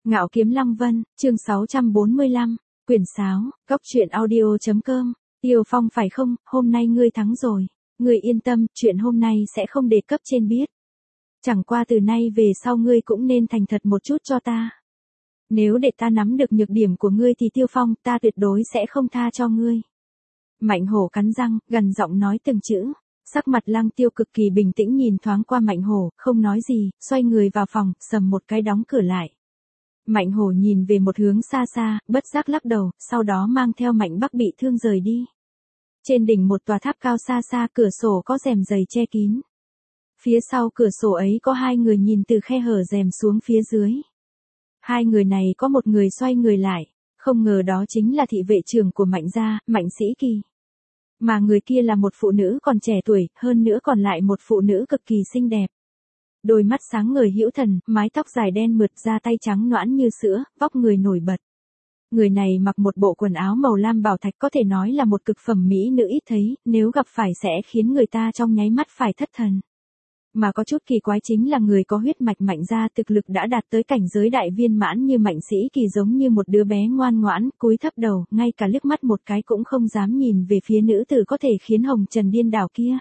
Ngạo Kiếm Lăng Vân, chương 645, quyển 6, góc truyện audio.com, Tiêu Phong phải không, hôm nay ngươi thắng rồi. Ngươi yên tâm, chuyện hôm nay sẽ không để cấp trên biết. Chẳng qua từ nay về sau ngươi cũng nên thành thật một chút cho ta. Nếu để ta nắm được nhược điểm của ngươi thì Tiêu Phong, ta tuyệt đối sẽ không tha cho ngươi. Mạnh Hổ cắn răng, gần giọng nói từng chữ. Sắc mặt Lăng Tiêu cực kỳ bình tĩnh nhìn thoáng qua Mạnh Hổ, không nói gì, xoay người vào phòng, sầm một cái đóng cửa lại. Mạnh Hổ nhìn về một hướng xa xa, bất giác lắc đầu, sau đó mang theo Mạnh Bắc bị thương rời đi. Trên đỉnh một tòa tháp cao xa xa, cửa sổ có rèm dày che kín. Phía sau cửa sổ ấy có hai người nhìn từ khe hở rèm xuống phía dưới. Hai người này có một người xoay người lại, không ngờ đó chính là thị vệ trưởng của Mạnh gia, Mạnh Sĩ Kỳ. Mà người kia là một phụ nữ còn trẻ tuổi, hơn nữa còn lại một phụ nữ cực kỳ xinh đẹp. Đôi mắt sáng ngời hữu thần, mái tóc dài đen mượt, da tay trắng nõn như sữa, vóc người nổi bật. Người này mặc một bộ quần áo màu lam bảo thạch, có thể nói là một cực phẩm mỹ nữ ít thấy, nếu gặp phải sẽ khiến người ta trong nháy mắt phải thất thần. Mà có chút kỳ quái chính là người có huyết mạch Mạnh gia thực lực đã đạt tới cảnh giới đại viên mãn như Mạnh Sĩ Kỳ giống như một đứa bé ngoan ngoãn, cúi thấp đầu, ngay cả liếc mắt một cái cũng không dám nhìn về phía nữ tử có thể khiến hồng trần điên đảo kia.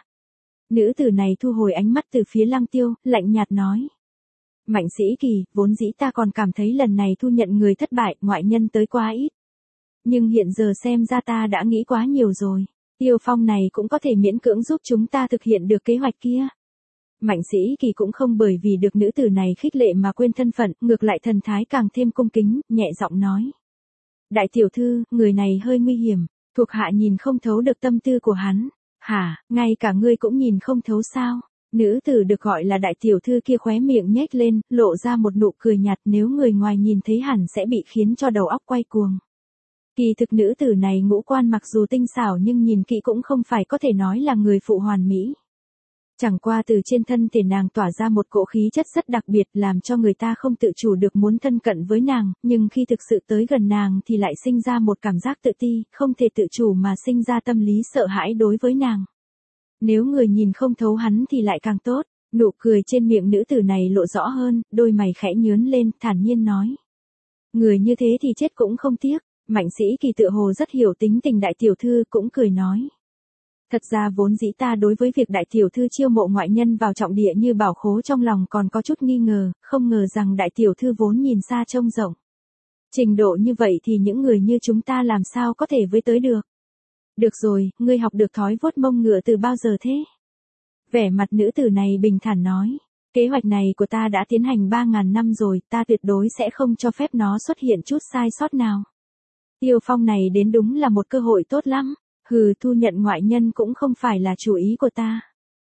Nữ tử này thu hồi ánh mắt từ phía Lăng Tiêu, lạnh nhạt nói. Mạnh Sĩ Kỳ, vốn dĩ ta còn cảm thấy lần này thu nhận người thất bại, ngoại nhân tới quá ít. Nhưng hiện giờ xem ra ta đã nghĩ quá nhiều rồi. Tiêu Phong này cũng có thể miễn cưỡng giúp chúng ta thực hiện được kế hoạch kia. Mạnh Sĩ Kỳ cũng không bởi vì được nữ tử này khích lệ mà quên thân phận, ngược lại thần thái càng thêm cung kính, nhẹ giọng nói. Đại tiểu thư, người này hơi nguy hiểm, thuộc hạ nhìn không thấu được tâm tư của hắn. Hả, ngay cả ngươi cũng nhìn không thấu sao? Nữ tử được gọi là đại tiểu thư kia khóe miệng nhếch lên, lộ ra một nụ cười nhạt, nếu người ngoài nhìn thấy hẳn sẽ bị khiến cho đầu óc quay cuồng. Kỳ thực nữ tử này ngũ quan mặc dù tinh xảo nhưng nhìn kỹ cũng không phải có thể nói là người phụ hoàn mỹ. Chẳng qua từ trên thân thể nàng tỏa ra một cỗ khí chất rất đặc biệt làm cho người ta không tự chủ được muốn thân cận với nàng, nhưng khi thực sự tới gần nàng thì lại sinh ra một cảm giác tự ti, không thể tự chủ mà sinh ra tâm lý sợ hãi đối với nàng. Nếu người nhìn không thấu hắn thì lại càng tốt, nụ cười trên miệng nữ tử này lộ rõ hơn, đôi mày khẽ nhướng lên, thản nhiên nói. Người như thế thì chết cũng không tiếc, Mạnh Sĩ Kỳ tựa hồ rất hiểu tính tình đại tiểu thư cũng cười nói. Thật ra vốn dĩ ta đối với việc đại tiểu thư chiêu mộ ngoại nhân vào trọng địa như bảo khố trong lòng còn có chút nghi ngờ, không ngờ rằng đại tiểu thư vốn nhìn xa trông rộng. Trình độ như vậy thì những người như chúng ta làm sao có thể với tới được. Được rồi, ngươi học được thói vuốt mông ngựa từ bao giờ thế? Vẻ mặt nữ tử này bình thản nói. Kế hoạch này của ta đã tiến hành 3.000 năm rồi, ta tuyệt đối sẽ không cho phép nó xuất hiện chút sai sót nào. Tiêu Phong này đến đúng là một cơ hội tốt lắm. Hừ, thu nhận ngoại nhân cũng không phải là chủ ý của ta.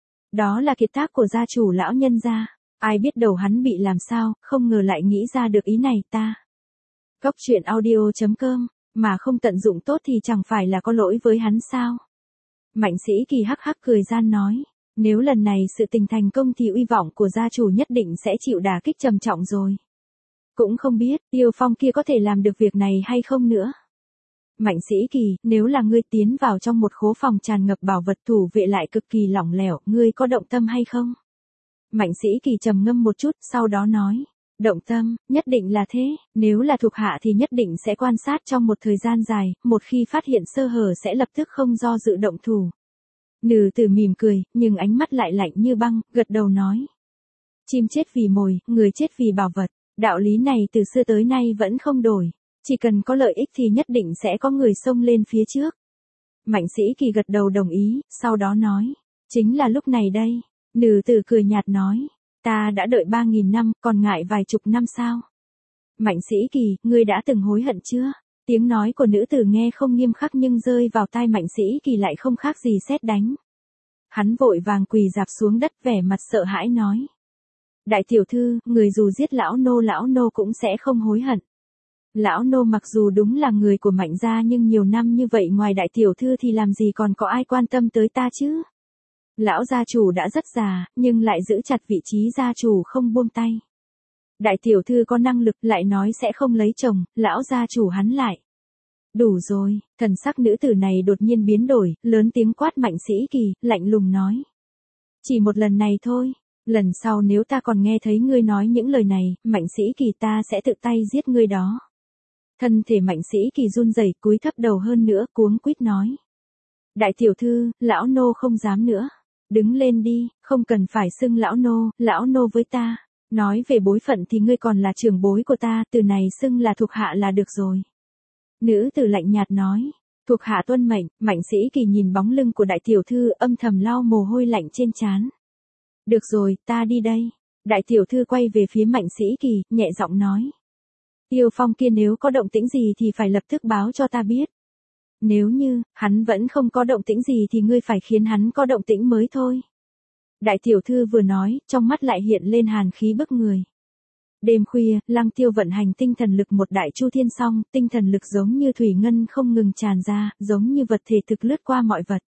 Đó là kiệt tác của gia chủ lão nhân gia. Ai biết đầu hắn bị làm sao, không ngờ lại nghĩ ra được ý này ta. Góc truyện audio.com, mà không tận dụng tốt thì chẳng phải là có lỗi với hắn sao. Mạnh Sĩ Kỳ hắc hắc cười gian nói. Nếu lần này sự tình thành công thì uy vọng của gia chủ nhất định sẽ chịu đả kích trầm trọng rồi. Cũng không biết Tiêu Phong kia có thể làm được việc này hay không nữa. Mạnh Sĩ Kỳ, nếu là ngươi tiến vào trong một khố phòng tràn ngập bảo vật thủ vệ lại cực kỳ lỏng lẻo, ngươi có động tâm hay không? Mạnh Sĩ Kỳ trầm ngâm một chút, sau đó nói. Động tâm, nhất định là thế, nếu là thuộc hạ thì nhất định sẽ quan sát trong một thời gian dài, một khi phát hiện sơ hở sẽ lập tức không do dự động thủ. Nữ tử mỉm cười, nhưng ánh mắt lại lạnh như băng, gật đầu nói. Chim chết vì mồi, người chết vì bảo vật, đạo lý này từ xưa tới nay vẫn không đổi. Chỉ cần có lợi ích thì nhất định sẽ có người xông lên phía trước. Mạnh Sĩ Kỳ gật đầu đồng ý, sau đó nói. Chính là lúc này đây. Nữ tử cười nhạt nói. Ta đã đợi 3.000 năm, còn ngại vài chục năm sao? Mạnh Sĩ Kỳ, ngươi đã từng hối hận chưa? Tiếng nói của nữ tử nghe không nghiêm khắc nhưng rơi vào tai Mạnh Sĩ Kỳ lại không khác gì sét đánh. Hắn vội vàng quỳ rạp xuống đất vẻ mặt sợ hãi nói. Đại tiểu thư, người dù giết lão nô cũng sẽ không hối hận. Lão nô mặc dù đúng là người của Mạnh gia nhưng nhiều năm như vậy ngoài đại tiểu thư thì làm gì còn có ai quan tâm tới ta chứ? Lão gia chủ đã rất già, nhưng lại giữ chặt vị trí gia chủ không buông tay. Đại tiểu thư có năng lực lại nói sẽ không lấy chồng, lão gia chủ hắn lại. Đủ rồi, thần sắc nữ tử này đột nhiên biến đổi, lớn tiếng quát Mạnh Sĩ Kỳ, lạnh lùng nói. Chỉ một lần này thôi, Lần sau nếu ta còn nghe thấy ngươi nói những lời này, Mạnh Sĩ Kỳ ta sẽ tự tay giết ngươi đó. Thân thể Mạnh Sĩ Kỳ run rẩy, cúi thấp đầu hơn nữa, cuống quýt nói. Đại tiểu thư, lão nô không dám nữa. Đứng lên đi, không cần phải xưng lão nô với ta. Nói về bối phận thì ngươi còn là trưởng bối của ta, từ này xưng là thuộc hạ là được rồi. Nữ tử lạnh nhạt nói. Thuộc hạ tuân mệnh. Mạnh Sĩ Kỳ nhìn bóng lưng của đại tiểu thư, âm thầm lau mồ hôi lạnh trên trán. Được rồi, ta đi đây. Đại tiểu thư quay về phía Mạnh Sĩ Kỳ, nhẹ giọng nói. Tiêu Phong kia nếu có động tĩnh gì thì phải lập tức báo cho ta biết. Nếu như, hắn vẫn không có động tĩnh gì thì ngươi phải khiến hắn có động tĩnh mới thôi. Đại tiểu thư vừa nói, trong mắt lại hiện lên hàn khí bức người. Đêm khuya, Lăng Tiêu vận hành tinh thần lực một đại chu thiên song, tinh thần lực giống như thủy ngân không ngừng tràn ra, giống như vật thể thực lướt qua mọi vật.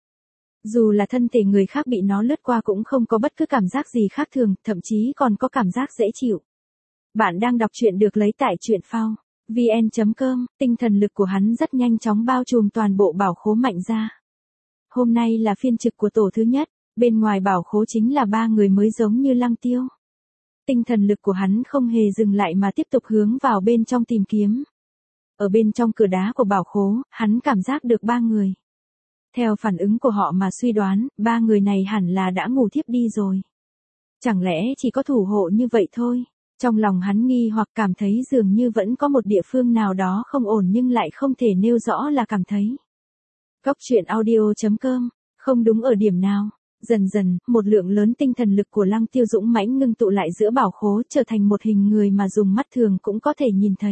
Dù là thân thể người khác bị nó lướt qua cũng không có bất cứ cảm giác gì khác thường, thậm chí còn có cảm giác dễ chịu. Bạn đang đọc truyện được lấy tại truyện phao vn.com, tinh thần lực của hắn rất nhanh chóng bao trùm toàn bộ bảo khố Mạnh gia. Hôm nay là phiên trực của tổ thứ nhất, bên ngoài bảo khố chính là 3 người mới giống như Lăng Tiêu. Tinh thần lực của hắn không hề dừng lại mà tiếp tục hướng vào bên trong tìm kiếm. Ở bên trong cửa đá của bảo khố, hắn cảm giác được 3 người. Theo phản ứng của họ mà suy đoán, 3 người này hẳn là đã ngủ thiếp đi rồi. Chẳng lẽ chỉ có thủ hộ như vậy thôi? Trong lòng hắn nghi hoặc cảm thấy dường như vẫn có một địa phương nào đó không ổn nhưng lại không thể nêu rõ là cảm thấy. Góc truyện audio.com, không đúng ở điểm nào. Dần dần, một lượng lớn tinh thần lực của Lăng Tiêu dũng mãnh ngưng tụ lại giữa bảo khố trở thành một hình người mà dùng mắt thường cũng có thể nhìn thấy.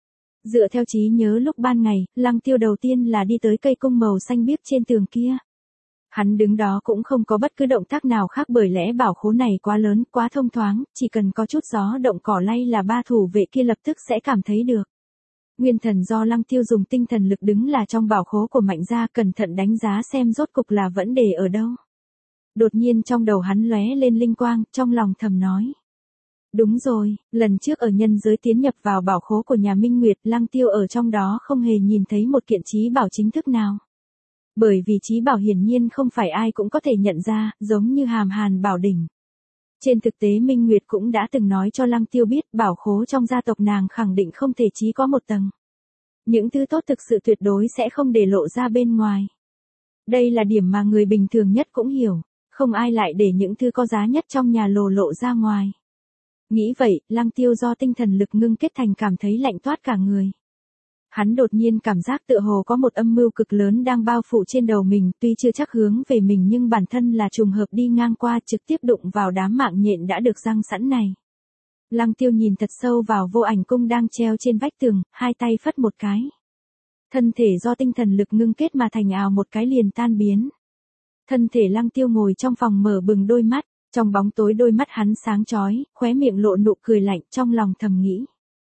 Dựa theo trí nhớ lúc ban ngày, Lăng Tiêu đầu tiên là đi tới cây cung màu xanh biếc trên tường kia. Hắn đứng đó cũng không có bất cứ động tác nào khác bởi lẽ bảo khố này quá lớn, quá thông thoáng, chỉ cần có chút gió động cỏ lay là 3 thủ vệ kia lập tức sẽ cảm thấy được. Nguyên thần do Lăng Tiêu dùng tinh thần lực đứng là trong bảo khố của Mạnh gia, cẩn thận đánh giá xem rốt cục là vấn đề ở đâu. Đột nhiên trong đầu hắn lóe lên linh quang, trong lòng thầm nói. Đúng rồi, lần trước ở nhân giới tiến nhập vào bảo khố của nhà Minh Nguyệt, Lăng Tiêu ở trong đó không hề nhìn thấy một kiện chí bảo chính thức nào. Bởi vì chí bảo hiển nhiên không phải ai cũng có thể nhận ra, giống như Hàm Hàn Bảo Đỉnh. Trên thực tế Minh Nguyệt cũng đã từng nói cho Lăng Tiêu biết bảo khố trong gia tộc nàng khẳng định không thể chỉ có một tầng. Những thứ tốt thực sự tuyệt đối sẽ không để lộ ra bên ngoài. Đây là điểm mà người bình thường nhất cũng hiểu, không ai lại để những thứ có giá nhất trong nhà lộ ra ngoài. Nghĩ vậy, Lăng Tiêu do tinh thần lực ngưng kết thành cảm thấy lạnh toát cả người. Hắn đột nhiên cảm giác tựa hồ có một âm mưu cực lớn đang bao phủ trên đầu mình, tuy chưa chắc hướng về mình nhưng bản thân là trùng hợp đi ngang qua trực tiếp đụng vào đám mạng nhện đã được răng sẵn này. Lăng Tiêu nhìn thật sâu vào vô ảnh cung đang treo trên vách tường, hai tay phất một cái. Thân thể do tinh thần lực ngưng kết mà thành ào một cái liền tan biến. Thân thể Lăng Tiêu ngồi trong phòng mở bừng đôi mắt, trong bóng tối đôi mắt hắn sáng chói, khóe miệng lộ nụ cười lạnh, trong lòng thầm nghĩ.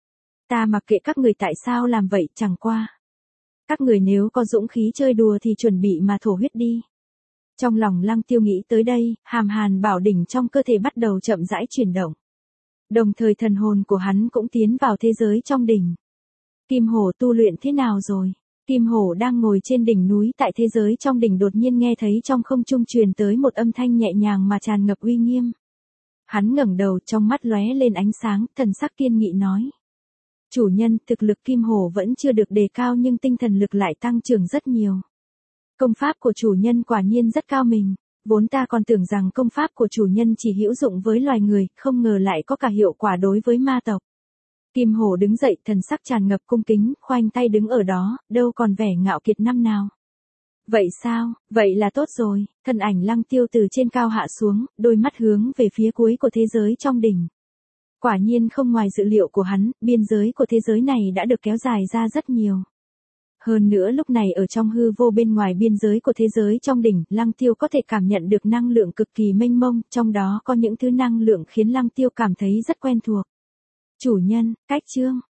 Ta mặc kệ các người tại sao làm vậy, chẳng qua. Các người nếu có dũng khí chơi đùa thì chuẩn bị mà thổ huyết đi. Trong lòng Lăng Tiêu nghĩ tới đây, Hàm Hàn Bảo Đỉnh trong cơ thể bắt đầu chậm rãi chuyển động. Đồng thời thần hồn của hắn cũng tiến vào thế giới trong đỉnh. Kim Hổ tu luyện thế nào rồi? Kim Hổ đang ngồi trên đỉnh núi tại thế giới trong đỉnh đột nhiên nghe thấy trong không trung truyền tới một âm thanh nhẹ nhàng mà tràn ngập uy nghiêm. Hắn ngẩng đầu, trong mắt lóe lên ánh sáng, thần sắc kiên nghị nói. Chủ nhân, thực lực Kim Hổ vẫn chưa được đề cao nhưng tinh thần lực lại tăng trưởng rất nhiều. Công pháp của chủ nhân quả nhiên rất cao minh. Vốn ta còn tưởng rằng công pháp của chủ nhân chỉ hữu dụng với loài người, không ngờ lại có cả hiệu quả đối với ma tộc. Kim Hổ đứng dậy, thần sắc tràn ngập cung kính, khoanh tay đứng ở đó, đâu còn vẻ ngạo kiệt năm nào. Vậy sao, vậy là tốt rồi, thân ảnh Lăng Tiêu từ trên cao hạ xuống, đôi mắt hướng về phía cuối của thế giới trong đỉnh. Quả nhiên không ngoài dự liệu của hắn, biên giới của thế giới này đã được kéo dài ra rất nhiều. Hơn nữa lúc này ở trong hư vô bên ngoài biên giới của thế giới trong đỉnh, Lăng Tiêu có thể cảm nhận được năng lượng cực kỳ mênh mông, trong đó có những thứ năng lượng khiến Lăng Tiêu cảm thấy rất quen thuộc. Chủ nhân, cách chương,